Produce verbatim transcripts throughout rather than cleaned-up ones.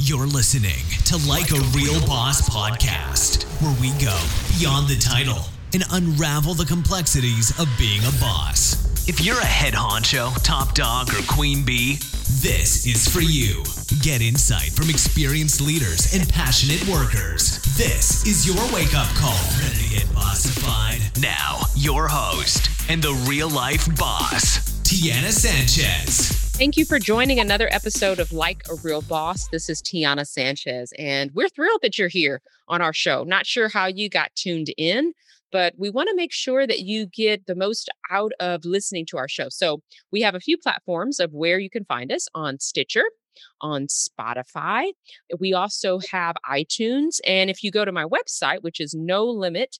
You're listening to Like a Real Boss podcast, where we go beyond the title and unravel the complexities of being a boss. If you're a head honcho, top dog, or queen bee, this is for you. Get insight from experienced leaders and passionate workers. This is your wake-up call. Ready to get bossified? Now, your host and the real-life boss, Tiana Sanchez. Thank you for joining another episode of Like a Real Boss. This is Tiana Sanchez, and we're thrilled that you're here on our show. Not sure how you got tuned in, but we want to make sure that you get the most out of listening to our show. So we have a few platforms of where you can find us: on Stitcher, on Spotify. We also have iTunes. And if you go to my website, which is no limit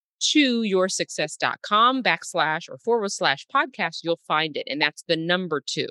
to your success dot com backslash or forward slash podcast, you'll find it. And that's the number two.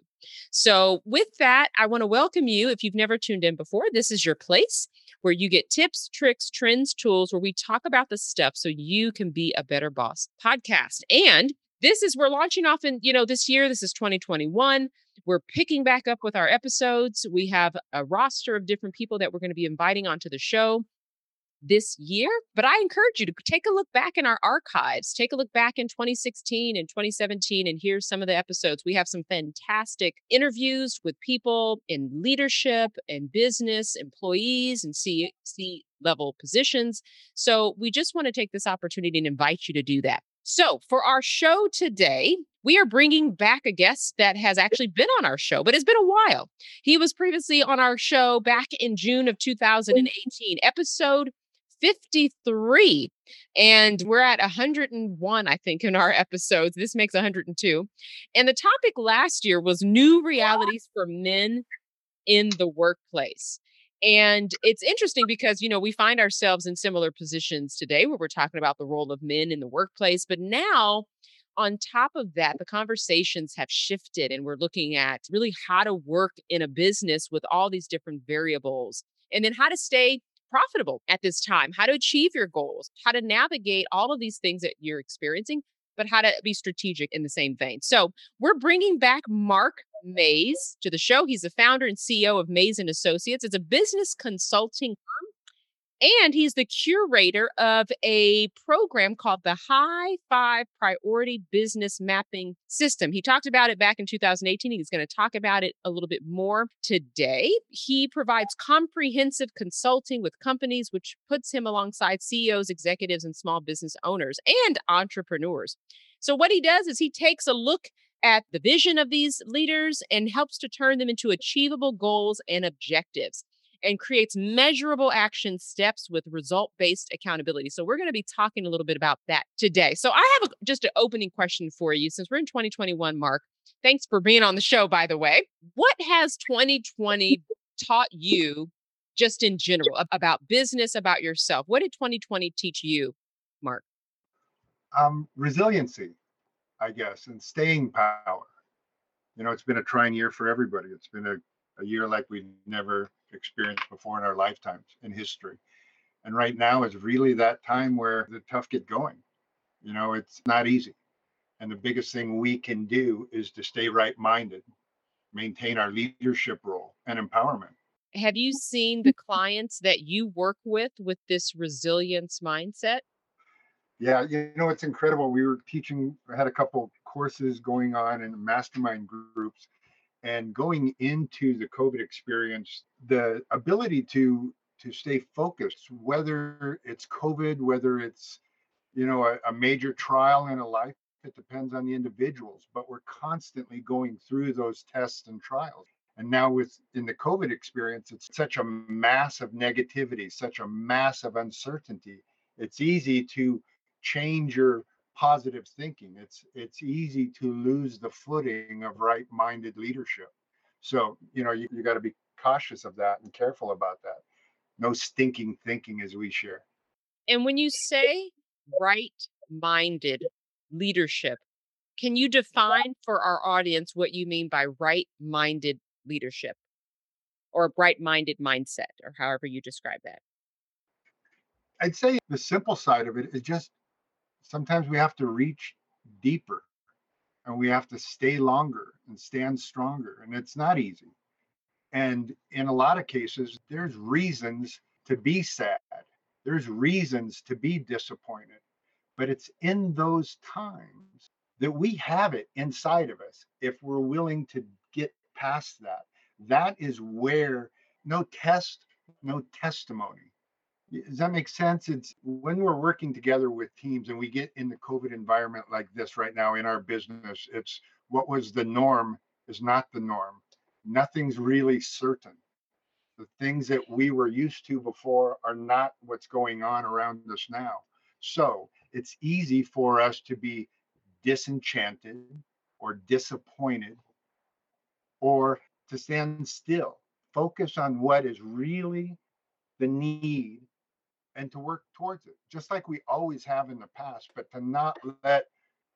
So with that, I want to welcome you. If you've never tuned in before, this is your place where you get tips, tricks, trends, tools, where we talk about the stuff so you can be a better boss podcast. And this is, we're launching off in, you know, this year, this is twenty twenty-one. We're picking back up with our episodes. We have a roster of different people that we're going to be inviting onto the show this year. But I encourage you to take a look back in our archives, take a look back in twenty sixteen and twenty seventeen, and here's some of the episodes. We have some fantastic interviews with people in leadership and business, employees and C level positions. So we just want to take this opportunity and invite you to do that. So for our show today, we are bringing back a guest that has actually been on our show, but it's been a while. He was previously on our show back in June of two thousand eighteen, episode fifty-three. And we're at one hundred one, I think, in our episodes. This makes one hundred two. And the topic last year was new realities for men in the workplace. And it's interesting because, you know, we find ourselves in similar positions today where we're talking about the role of men in the workplace. But now, on top of that, the conversations have shifted and we're looking at really how to work in a business with all these different variables, and then how to stay profitable at this time, how to achieve your goals, how to navigate all of these things that you're experiencing, but how to be strategic in the same vein. So we're bringing back Mark Mays to the show. He's the founder and C E O of Mays and Associates. It's a business consulting firm. And he's the curator of a program called the High Five Priority Business Mapping System. He talked about it back in two thousand eighteen. He's going to talk about it a little bit more today. He provides comprehensive consulting with companies, which puts him alongside C E Os, executives, and small business owners and entrepreneurs. So what he does is he takes a look at the vision of these leaders and helps to turn them into achievable goals and objectives, and creates measurable action steps with result-based accountability. So we're going to be talking a little bit about that today. So I have a, just an opening question for you. Since we're in twenty twenty-one, Mark, thanks for being on the show, by the way. What has twenty twenty taught you just in general about business, about yourself? What did twenty twenty teach you, Mark? Um, resiliency, I guess, and staying power. You know, it's been a trying year for everybody. It's been a, a year like we've never experienced before in our lifetimes in history. And right now is really that time where the tough get going. You know, it's not easy. And the biggest thing we can do is to stay right-minded, maintain our leadership role and empowerment. Have you seen the clients that you work with with this resilience mindset? Yeah, you know, it's incredible. We were teaching, I had a couple courses going on in mastermind groups. And going into the COVID experience, the ability to to stay focused, whether it's COVID, whether it's, you know, a, a major trial in a life, it depends on the individuals, but we're constantly going through those tests and trials. And now with in the COVID experience, it's such a mass of negativity, such a mass of uncertainty. It's easy to change your positive thinking. It's it's easy to lose the footing of right-minded leadership. So, you know, you, you got to be cautious of that and careful about that. No stinking thinking, as we share. And when you say right-minded leadership, can you define for our audience what you mean by right-minded leadership or a right-minded mindset, or however you describe that? I'd say the simple side of it is just sometimes we have to reach deeper and we have to stay longer and stand stronger. And it's not easy. And in a lot of cases, there's reasons to be sad. There's reasons to be disappointed. But it's in those times that we have it inside of us if we're willing to get past that. That is where no test, no testimony. Does that make sense? It's when we're working together with teams and we get in the COVID environment like this right now in our business, it's what was the norm is not the norm. Nothing's really certain. The things that we were used to before are not what's going on around us now. So it's easy for us to be disenchanted or disappointed or to stand still, focus on what is really the need and to work towards it, just like we always have in the past, but to not let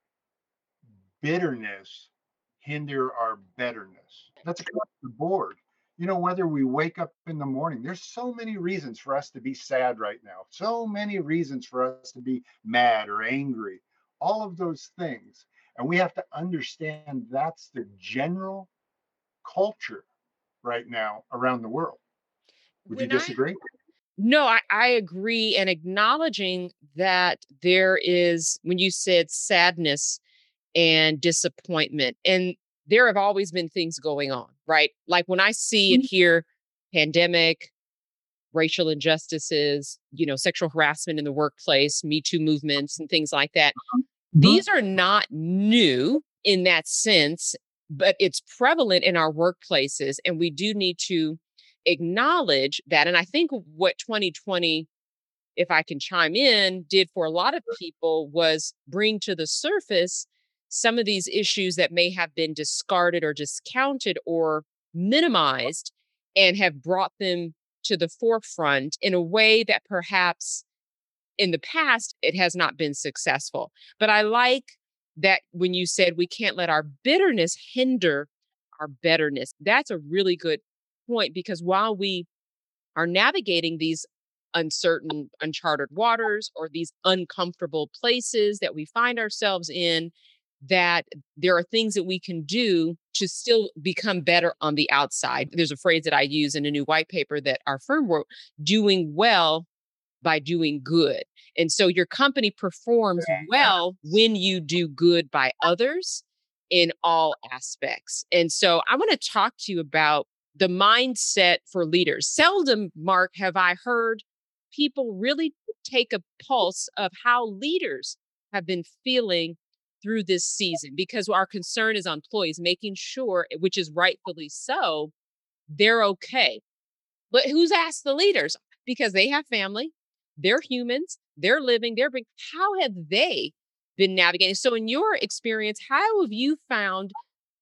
bitterness hinder our betterness. That's across the board. You know, whether we wake up in the morning, there's so many reasons for us to be sad right now, so many reasons for us to be mad or angry, all of those things. And we have to understand that's the general culture right now around the world. Would you When I disagree? No, I, I agree. And acknowledging that there is, when you said sadness and disappointment, and there have always been things going on, right? Like when I see and hear pandemic, racial injustices, you know, sexual harassment in the workplace, Me Too movements, and things like that, Mhm. these are not new in that sense, but it's prevalent in our workplaces. And we do need to acknowledge that. And I think what twenty twenty, if I can chime in, did for a lot of people was bring to the surface some of these issues that may have been discarded or discounted or minimized, and have brought them to the forefront in a way that perhaps in the past it has not been successful. But I like that when you said we can't let our bitterness hinder our betterness. That's a really good point, because while we are navigating these uncertain, uncharted waters or these uncomfortable places that we find ourselves in, that there are things that we can do to still become better on the outside. There's a phrase that I use in a new white paper that our firm wrote: doing well by doing good. And so your company performs well when you do good by others in all aspects. And so I want to talk to you about the mindset for leaders. Seldom, Mark, have I heard people really take a pulse of how leaders have been feeling through this season, because our concern is on employees, making sure, which is rightfully so, they're okay. But who's asked the leaders? Because they have family, they're humans, they're living, they're being, how have they been navigating? So, in your experience, how have you found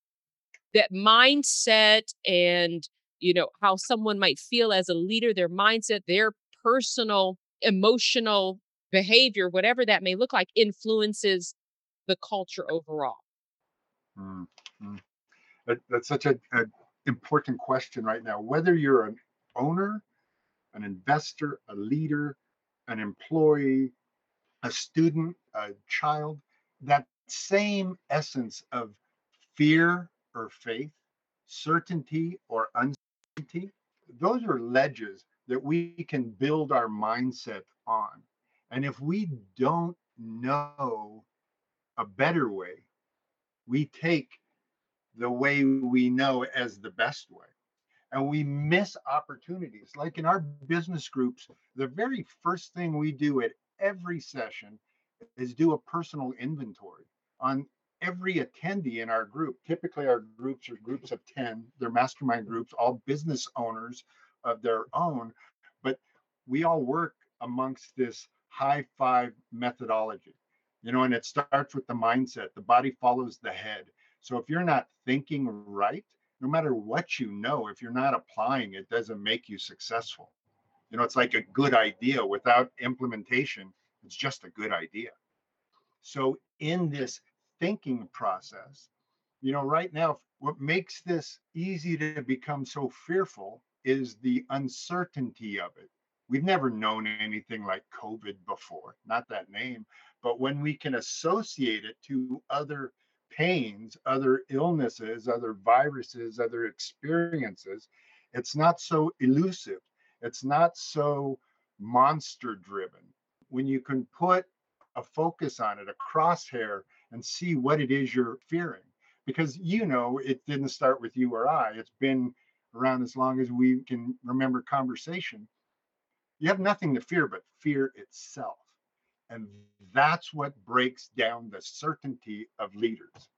that mindset and, you know, how someone might feel as a leader, their mindset, their personal, emotional behavior, whatever that may look like, influences the culture overall? Mm, mm. That, that's such a, a important question right now. Whether you're an owner, an investor, a leader, an employee, a student, a child, that same essence of fear or faith, certainty or uncertainty, those are ledges that we can build our mindset on. And if we don't know a better way, we take the way we know as the best way. And we miss opportunities. Like in our business groups, the very first thing we do at every session is do a personal inventory on every attendee in our group. Typically, our groups are groups of ten, they're mastermind groups, all business owners of their own, but we all work amongst this high five methodology, you know, and it starts with the mindset. The body follows the head. So if you're not thinking right, no matter what you know, if you're not applying it, doesn't make you successful. You know, it's like a good idea without implementation, it's just a good idea. So in this thinking process, you know, right now, what makes this easy to become so fearful is the uncertainty of it. We've never known anything like COVID before, not that name, but when we can associate it to other pains, other illnesses, other viruses, other experiences, It's not so elusive. It's not so monster driven. When you can put a focus on it, a crosshair, and see what it is you're fearing. Because, you know, it didn't start with you or I, it's been around as long as we can remember conversation. You have nothing to fear but fear itself. And that's what breaks down the certainty of leaders.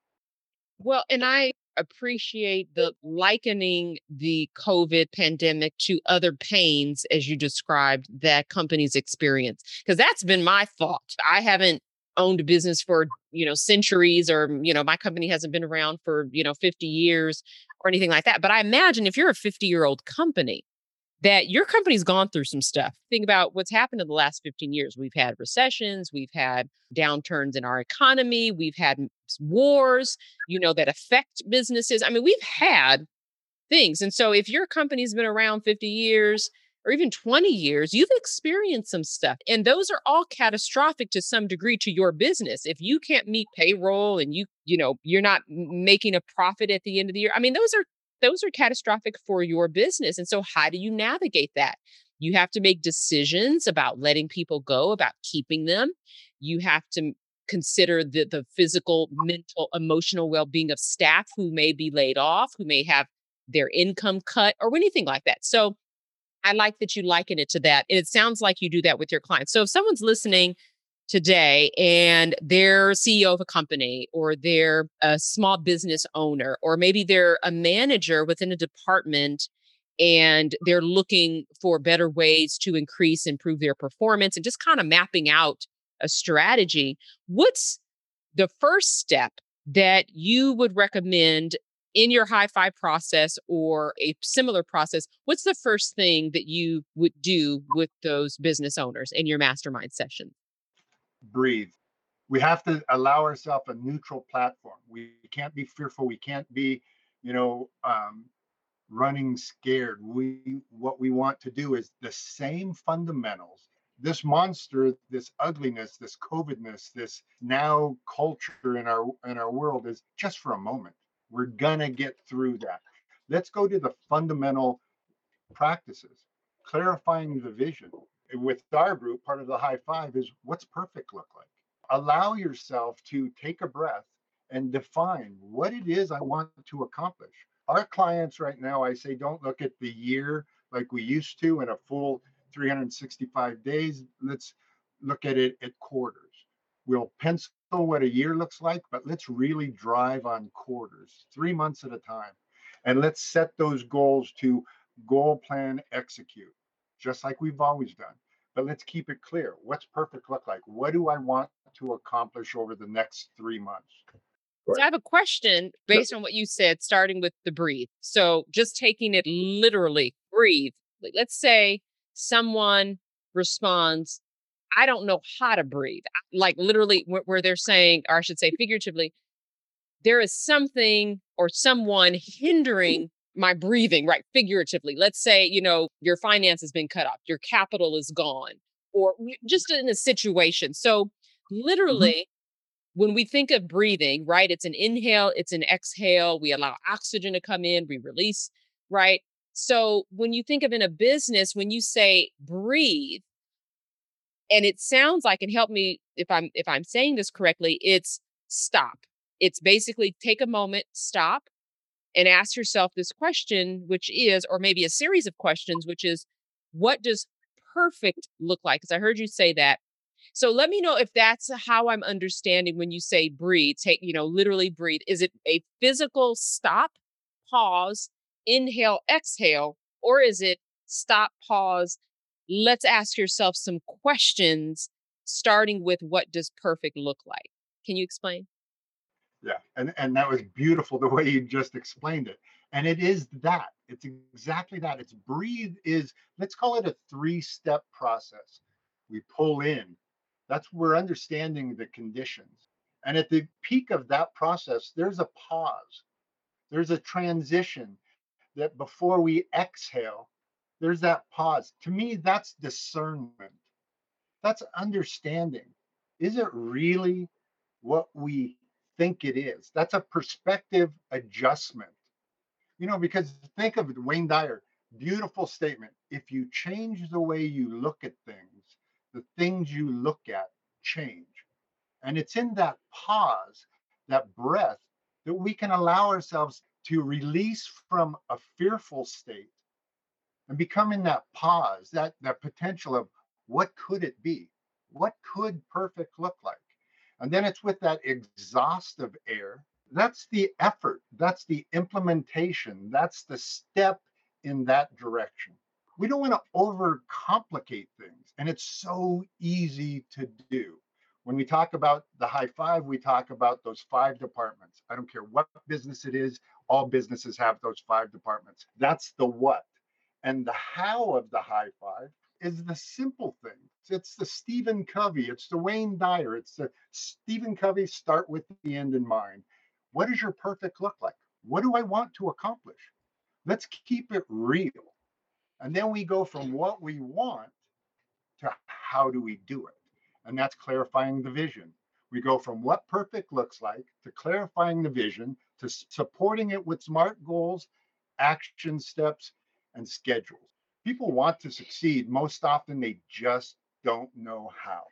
Well, and I appreciate the likening the COVID pandemic to other pains, as you described, that companies experience. Because that's been my thought. I haven't owned a business for, you know, centuries, or, you know, my company hasn't been around for, you know, fifty years or anything like that. But I imagine if you're a fifty year old company, that your company's gone through some stuff. Think about what's happened in the last fifteen years. We've had recessions, we've had downturns in our economy, we've had m- wars, you know, that affect businesses. I mean, we've had things. And so if your company's been around fifty years or even twenty years, you've experienced some stuff. And those are all catastrophic to some degree to your business. If you can't meet payroll and you, you know, you're not m- making a profit at the end of the year. I mean, those are those are catastrophic for your business. And so how do you navigate that? You have to make decisions about letting people go, about keeping them. You have to consider the the physical, mental, emotional well-being of staff who may be laid off, who may have their income cut or anything like that. So I like that you liken it to that. And it sounds like you do that with your clients. So if someone's listening today and they're C E O of a company, or they're a small business owner, or maybe they're a manager within a department, and they're looking for better ways to increase, improve their performance, and just kind of mapping out a strategy, what's the first step that you would recommend in your high five process or a similar process? What's the first thing that you would do with those business owners in your mastermind session? Breathe. We have to allow ourselves a neutral platform. We can't be fearful. We can't be, you know, um, running scared. We what we want to do is the same fundamentals. This monster, this ugliness, this COVIDness, this now culture in our in our world is just for a moment. We're gonna get through that. Let's go to the fundamental practices, clarifying the vision. With our group, part of the high five is what's perfect look like. Allow yourself to take a breath and define what it is I want to accomplish. Our clients right now, I say, don't look at the year like we used to in a full three hundred sixty-five days. Let's look at it at quarters. We'll pencil what a year looks like, but let's really drive on quarters, three months at a time. And let's set those goals to goal plan, execute, just like we've always done. But let's keep it clear. What's perfect look like? What do I want to accomplish over the next three months? So I have a question based on what you said, starting with the breathe. So just taking it literally, breathe. Like, let's say someone responds, I don't know how to breathe. Like literally, where, where they're saying, or I should say figuratively, there is something or someone hindering my breathing, right? Figuratively. Let's say, you know, your finance has been cut off, your capital is gone, or y- just in a situation. So Mhm. literally, when we think of breathing, right, it's an inhale, it's an exhale. We allow oxygen to come in, we release, right? So when you think of in a business, when you say breathe, and it sounds like, and help me if I'm if I'm saying this correctly, it's stop. It's basically take a moment, stop, and ask yourself this question, which is, or maybe a series of questions, which is, what does perfect look like? Because I heard you say that. So let me know if that's how I'm understanding when you say breathe, take, you know, literally breathe. Is it a physical stop, pause, inhale, exhale, or is it stop, pause? Let's ask yourself some questions, starting with what does perfect look like? Can you explain? Yeah, and and that was beautiful the way you just explained it. And it is that. It's exactly that. It's breathe is, let's call it a three-step process. We pull in. That's we're understanding the conditions. And at the peak of that process, there's a pause. There's a transition that before we exhale, there's that pause. To me, that's discernment. That's understanding. Is it really what we think it is? That's a perspective adjustment. You know, because think of it, Wayne Dyer, beautiful statement. If you change the way you look at things, the things you look at change. And it's in that pause, that breath, that we can allow ourselves to release from a fearful state and become in that pause, that, that potential of what could it be? What could perfect look like? And then it's with that exhaustive air. That's the effort. That's the implementation. That's the step in that direction. We don't want to overcomplicate things. And it's so easy to do. When we talk about the high five, we talk about those five departments. I don't care what business it is, all businesses have those five departments. That's the what. And the how of the high five is the simple thing. It's the Stephen Covey, it's the Wayne Dyer, it's the Stephen Covey, start with the end in mind. What does your perfect look like? What do I want to accomplish? Let's keep it real. And then we go from what we want to how do we do it? And that's clarifying the vision. We go from what perfect looks like to clarifying the vision to supporting it with SMART goals, action steps, and schedules. People want to succeed. Most often, they just don't know how.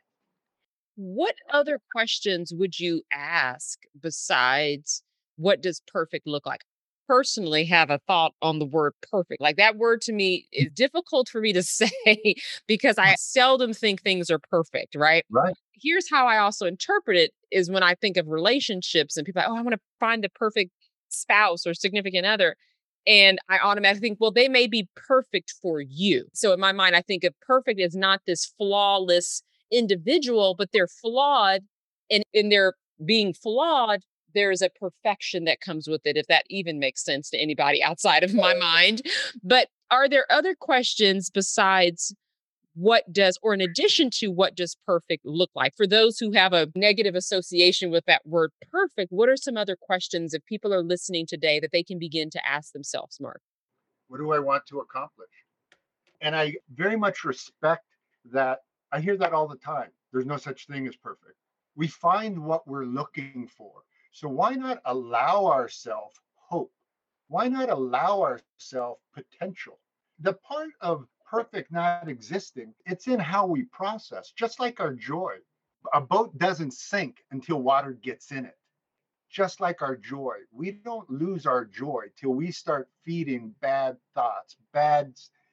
What other questions would you ask besides what does perfect look like? Personally, have a thought on the word perfect. Like that word to me is difficult for me to say because I seldom think things are perfect, right? Right. Here's how I also interpret it is when I think of relationships and people are like, oh, I want to find the perfect spouse or significant other. And I automatically think, well, they may be perfect for you. So in my mind, I think of perfect as not this flawless individual, but they're flawed. And in their being flawed, there's a perfection that comes with it, if that even makes sense to anybody outside of my mind. But are there other questions besides what does, or in addition to what does perfect look like? For those who have a negative association with that word perfect, what are some other questions if people are listening today that they can begin to ask themselves, Mark? What do I want to accomplish? And I very much respect that. I hear that all the time. There's no such thing as perfect. We find what we're looking for. So why not allow ourselves hope? Why not allow ourselves potential? The part of perfect not existing, it's in how we process, just like our joy. A boat doesn't sink until water gets in it. Just like our joy, we don't lose our joy till we start feeding bad thoughts, bad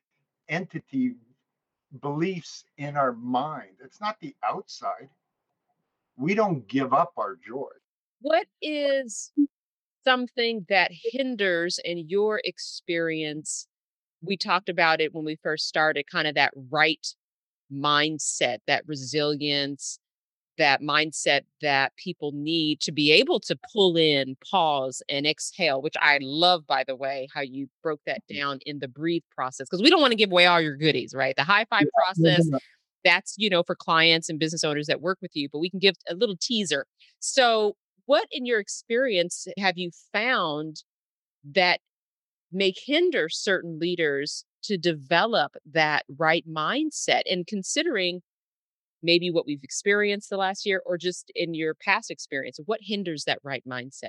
entity beliefs in our mind. It's not the outside. We don't give up our joy. What is something that hinders in your experience? We talked about it when we first started, kind of that right mindset, that resilience, that mindset that people need to be able to pull in, pause, and exhale, which I love, by the way, how you broke that down in the breathe process, because we don't want to give away all your goodies, right? The high five process, that's, you know, for clients and business owners that work with you, but we can give a little teaser. So, what in your experience have you found that may hinder certain leaders to develop that right mindset? And considering maybe what we've experienced the last year or just in your past experience, what hinders that right mindset?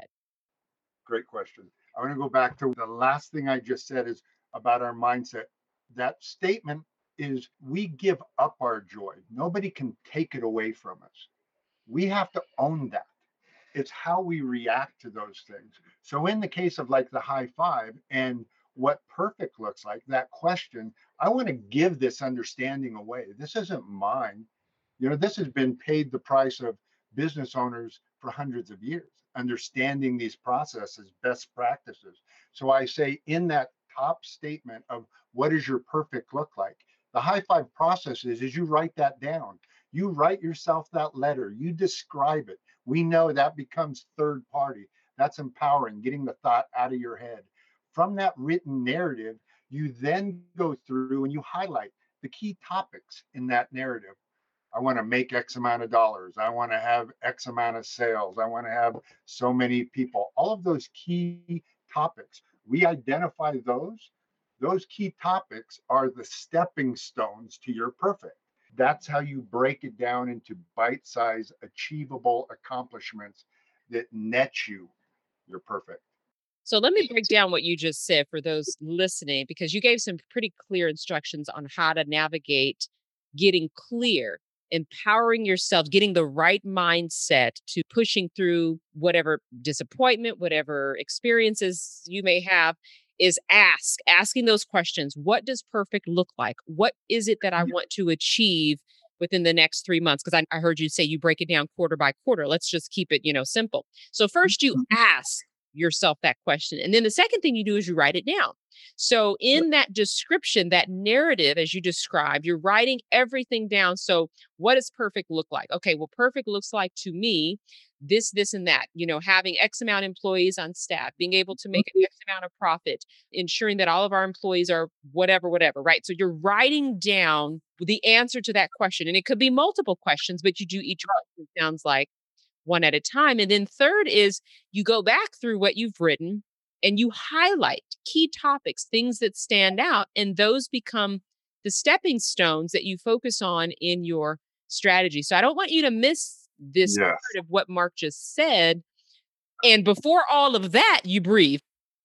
Great question. I want to go back to the last thing I just said is about our mindset. That statement is we give up our joy. Nobody can take it away from us. We have to own that. It's how we react to those things. So in the case of like the high five and what perfect looks like, that question, I want to give this understanding away. This isn't mine. You know, this has been paid the price of business owners for hundreds of years, understanding these processes, best practices. So I say in that top statement of what does your perfect look like? The high five process is, is you write that down. You write yourself that letter, you describe it. We know that becomes third party. That's empowering, getting the thought out of your head. From that written narrative, you then go through and you highlight the key topics in that narrative. I want to make X amount of dollars. I want to have X amount of sales. I want to have so many people. All of those key topics, we identify those. Those key topics are the stepping stones to your perfect. That's how you break it down into bite-sized, achievable accomplishments that net you your perfect. So let me break down what you just said for those listening, because you gave some pretty clear instructions on how to navigate getting clear, empowering yourself, getting the right mindset to pushing through whatever disappointment, whatever experiences you may have. Is ask, asking those questions. What does perfect look like? What is it that I want to achieve within the next three months? Because I, I heard you say you break it down quarter by quarter. Let's just keep it, you know, simple. So first you ask yourself that question. And then the second thing you do is you write it down. So in that description, that narrative, as you described, you're writing everything down. So what does perfect look like? Okay, well, perfect looks like to me this, this, and that, you know, having X amount of employees on staff, being able to make an X amount of profit, ensuring that all of our employees are whatever, whatever, right? So you're writing down the answer to that question. And it could be multiple questions, but you do each question, it sounds like, one at a time. And then third is you go back through what you've written and you highlight key topics, things that stand out, and those become the stepping stones that you focus on in your strategy. So I don't want you to miss this Yes. part of what Mark just said. And before all of that, you breathe.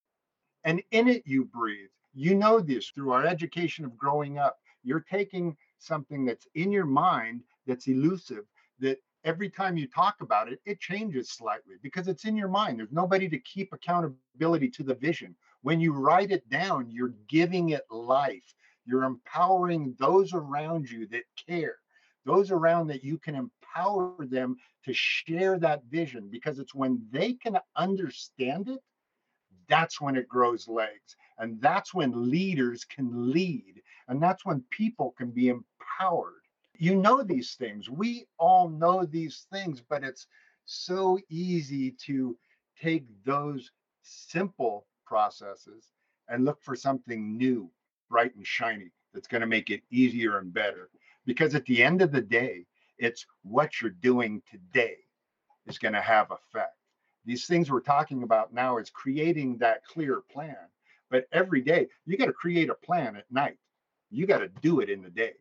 And in it, you breathe. You know this through our education of growing up. You're taking something that's in your mind that's elusive, that every time you talk about it, it changes slightly because it's in your mind. There's nobody to keep accountability to the vision. When you write it down, you're giving it life. You're empowering those around you that care, those around that you can empower them to share that vision, because it's when they can understand it, that's when it grows legs. And that's when leaders can lead. And that's when people can be empowered. You know these things. We all know these things, but it's so easy to take those simple processes and look for something new, bright and shiny that's going to make it easier and better. Because at the end of the day, it's what you're doing today is going to have effect. These things we're talking about now is creating that clear plan. But every day, you got to create a plan at night. You got to do it in the day.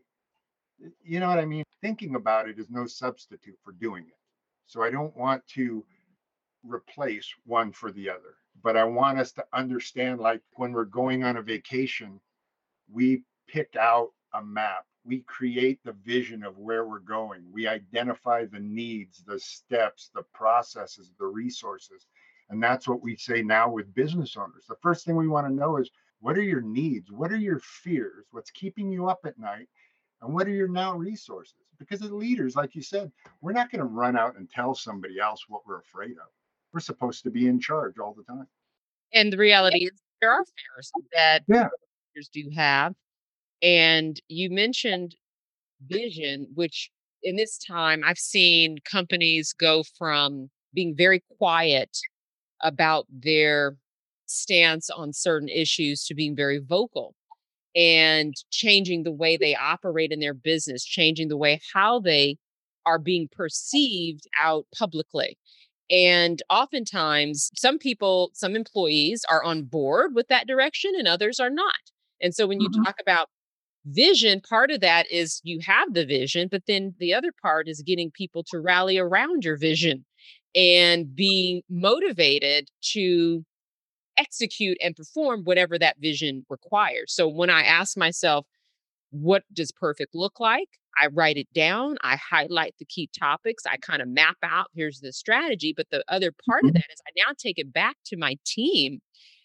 You know what I mean? Thinking about it is no substitute for doing it. So I don't want to replace one for the other, but I want us to understand, like when we're going on a vacation, we pick out a map. We create the vision of where we're going. We identify the needs, the steps, the processes, the resources. And that's what we say now with business owners. The first thing we want to know is, what are your needs? What are your fears? What's keeping you up at night? And what are your now resources? Because as leaders, like you said, we're not going to run out and tell somebody else what we're afraid of. We're supposed to be in charge all the time. And the reality is there are fears that Yeah. leaders do have. And you mentioned vision, which in this time I've seen companies go from being very quiet about their stance on certain issues to being very vocal and changing the way they operate in their business, changing the way how they are being perceived out publicly. And oftentimes, some people, some employees are on board with that direction and others are not. And so when you Mhm. talk about vision, part of that is you have the vision, but then the other part is getting people to rally around your vision and being motivated to execute and perform whatever that vision requires. So when I ask myself, what does perfect look like? I write it down. I highlight the key topics. I kind of map out, here's the strategy. But the other part of that is I now take it back to my team,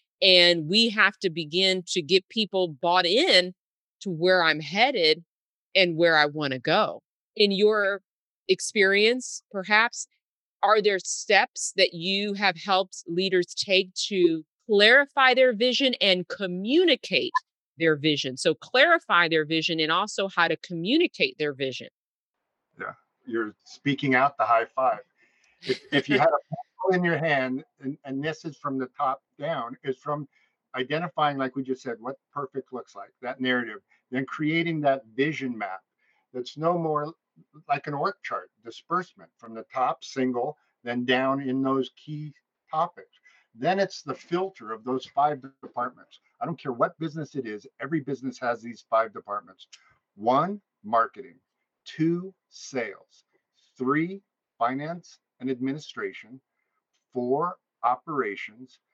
and we have to begin to get people bought in to where I'm headed and where I want to go. In your experience, perhaps, are there steps that you have helped leaders take to clarify their vision and communicate their vision? So clarify their vision and also how to communicate their vision. Yeah. You're speaking out the high five. If, if you had a pencil in your hand, and, and this is from the top down, is from identifying, like we just said, what perfect looks like, that narrative, then creating that vision map that's no more like an org chart, disbursement from the top, single, then down in those key topics. Then it's the filter of those five departments. I don't care what business it is, every business has these five departments. One, marketing. Two, sales. Three, finance and administration. Four, operations.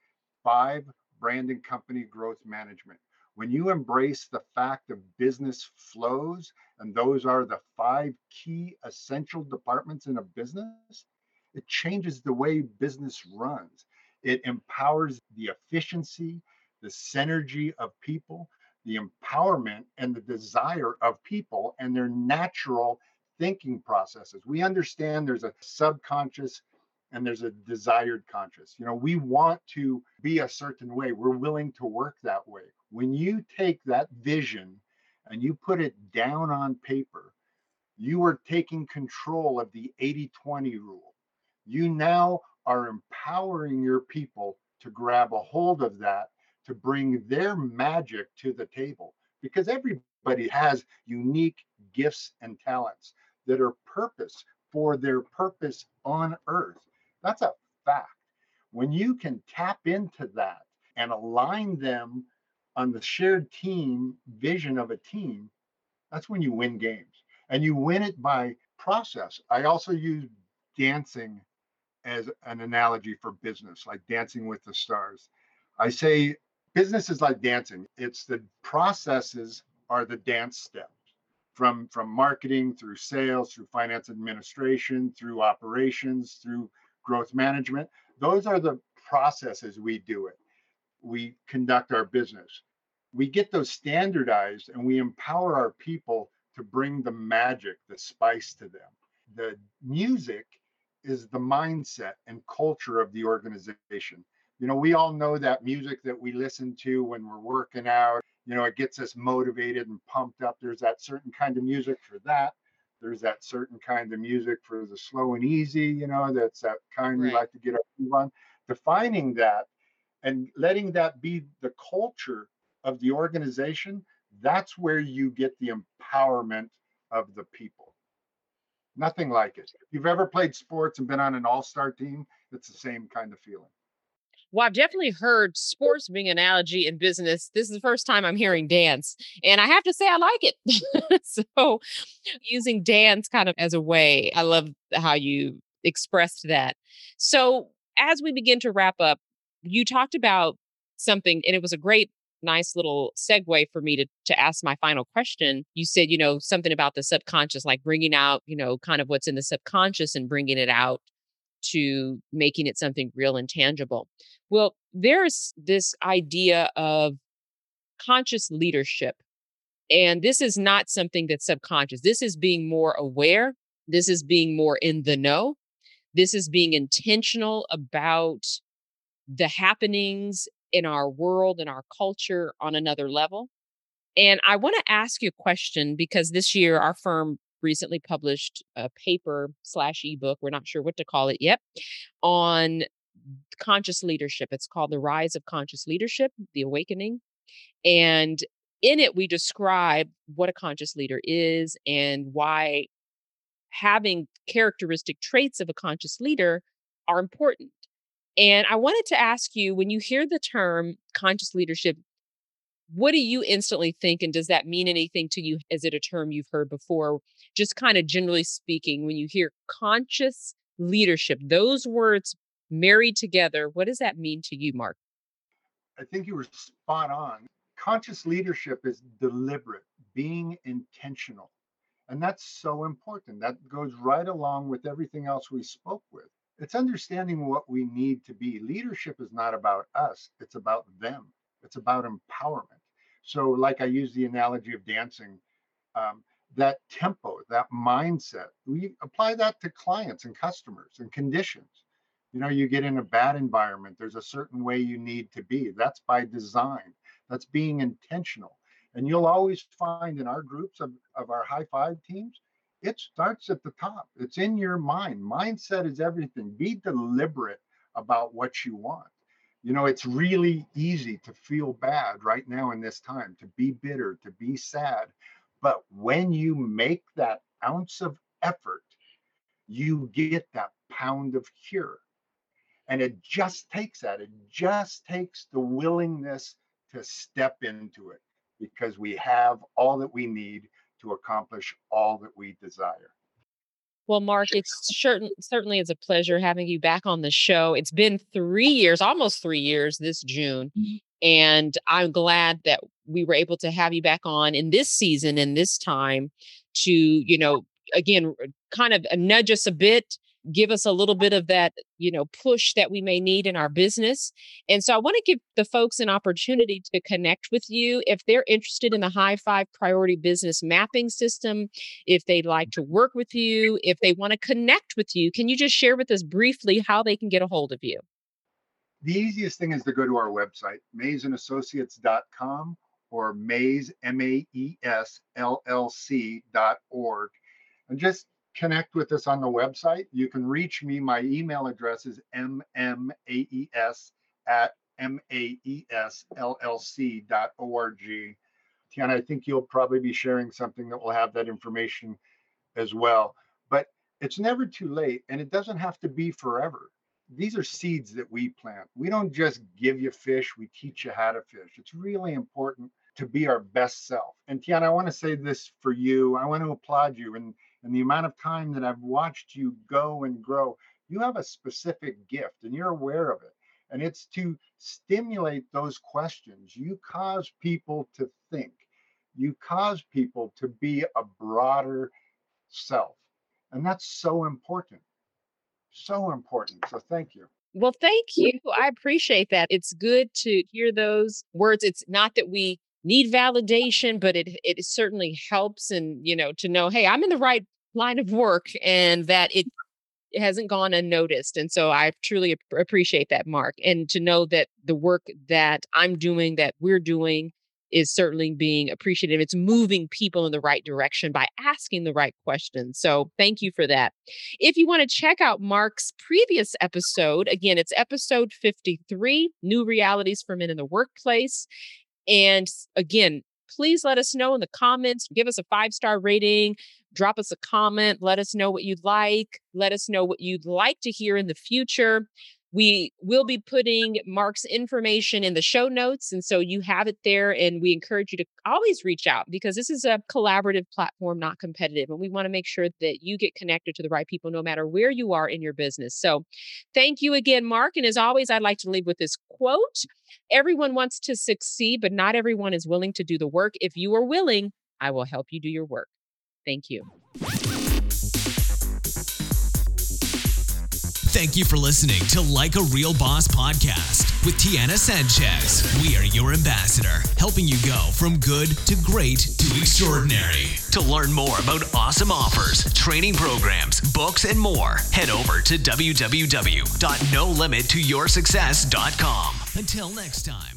five brand and company growth management. When you embrace the fact of business flows, and those are the five key essential departments in a business, it changes the way business runs. It empowers the efficiency, the synergy of people, the empowerment and the desire of people and their natural thinking processes. We understand there's a subconscious and there's a desired conscious. You know, we want to be a certain way. We're willing to work that way. When you take that vision and you put it down on paper, you are taking control of the eighty twenty rule. You now are empowering your people to grab a hold of that, to bring their magic to the table, because everybody has unique gifts and talents that are purpose for their purpose on earth. That's a fact. When you can tap into that and align them on the shared team vision of a team, that's when you win games. And you win it by process. I also use dancing as an analogy for business, like Dancing with the Stars. I say business is like dancing. It's the processes are the dance steps from, from marketing through sales, through finance administration, through operations, through growth management. Those are the processes we do it. We conduct our business. We get those standardized and we empower our people to bring the magic, the spice to them. The music is the mindset and culture of the organization. You know, we all know that music that we listen to when we're working out, you know, it gets us motivated and pumped up. There's that certain kind of music for that. There's that certain kind of music for the slow and easy, you know, that's that kind we Right. like to get our move on. Defining that and letting that be the culture of the organization, that's where you get the empowerment of the people. Nothing like it. If you've ever played sports and been on an all-star team, it's the same kind of feeling. Well, I've definitely heard sports being an analogy in business. This is the first time I'm hearing dance, and I have to say I like it. So, using dance kind of as a way, I love how you expressed that. So, as we begin to wrap up, you talked about something, and it was a great, nice little segue for me to to ask my final question. You said, you know, something about the subconscious, like bringing out, you know, kind of what's in the subconscious and bringing it out to making it something real and tangible. Well, there's this idea of conscious leadership. And this is not something that's subconscious. This is being more aware. This is being more in the know. This is being intentional about the happenings in our world and our culture on another level. And I want to ask you a question because this year our firm recently published a paper slash ebook, we're not sure what to call it yet, on conscious leadership. It's called The Rise of Conscious Leadership, The Awakening. And in it, we describe what a conscious leader is and why having characteristic traits of a conscious leader are important. And I wanted to ask you, when you hear the term conscious leadership, what do you instantly think? And does that mean anything to you? Is it a term you've heard before? Just kind of generally speaking, when you hear conscious leadership, those words married together, what does that mean to you, Mark? I think you were spot on. Conscious leadership is deliberate, being intentional. And that's so important. That goes right along with everything else we spoke with. It's understanding what we need to be. Leadership is not about us, it's about them, it's about empowerment. So, like I use the analogy of dancing, um, that tempo, that mindset, we apply that to clients and customers and conditions. You know, you get in a bad environment, there's a certain way you need to be. That's by design, that's being intentional. And you'll always find in our groups of, of our high five teams, it starts at the top. It's in your mind. Mindset is everything. Be deliberate about what you want. You know, it's really easy to feel bad right now in this time, to be bitter, to be sad. But when you make that ounce of effort, you get that pound of cure. And it just takes that. It just takes the willingness to step into it because we have all that we need to accomplish all that we desire. Well, Mark, it's certain, certainly is a pleasure having you back on the show. It's been three years, almost three years this June. And I'm glad that we were able to have you back on in this season and this time to, you know, again, kind of nudge us a bit, give us a little bit of that, you know, push that we may need in our business. And so I want to give the folks an opportunity to connect with you if they're interested in the High Five Priority Business Mapping System, if they'd like to work with you, if they want to connect with you. Can you just share with us briefly how they can get a hold of you? The easiest thing is to go to our website, mays and associates dot com or mays, M A E S L L C dot org, and just connect with us on the website. You can reach me. My email address is m m a e s at m a e s l l c dot org. Tiana, I think you'll probably be sharing something that will have that information as well. But it's never too late, and it doesn't have to be forever. These are seeds that we plant. We don't just give you fish, we teach you how to fish. It's really important to be our best self. And Tiana, I want to say this for you. I want to applaud you. And, and the amount of time that I've watched you go and grow, you have a specific gift and you're aware of it. And it's to stimulate those questions. You cause people to think. You cause people to be a broader self. And that's so important. So important. So thank you. Well, thank you. I appreciate that. It's good to hear those words. It's not that we need validation, but it it certainly helps, and you know, to know, hey, I'm in the right line of work and that it it hasn't gone unnoticed. And so I truly ap- appreciate that, Mark. And to know that the work that I'm doing, that we're doing, is certainly being appreciated. It's moving people in the right direction by asking the right questions. So thank you for that. If you want to check out Mark's previous episode, again, it's episode fifty-three, New Realities for Men in the Workplace. And again, please let us know in the comments, give us a five-star rating, drop us a comment, let us know what you'd like, let us know what you'd like to hear in the future. We will be putting Mark's information in the show notes. And so you have it there. And we encourage you to always reach out because this is a collaborative platform, not competitive. And we want to make sure that you get connected to the right people, no matter where you are in your business. So thank you again, Mark. And as always, I'd like to leave with this quote. Everyone wants to succeed, but not everyone is willing to do the work. If you are willing, I will help you do your work. Thank you. Thank you for listening to Like a Real Boss podcast with Tiana Sanchez. We are your ambassador, helping you go from good to great to extraordinary. To learn more about awesome offers, training programs, books, and more, head over to w w w dot no limit to your success dot com. Until next time.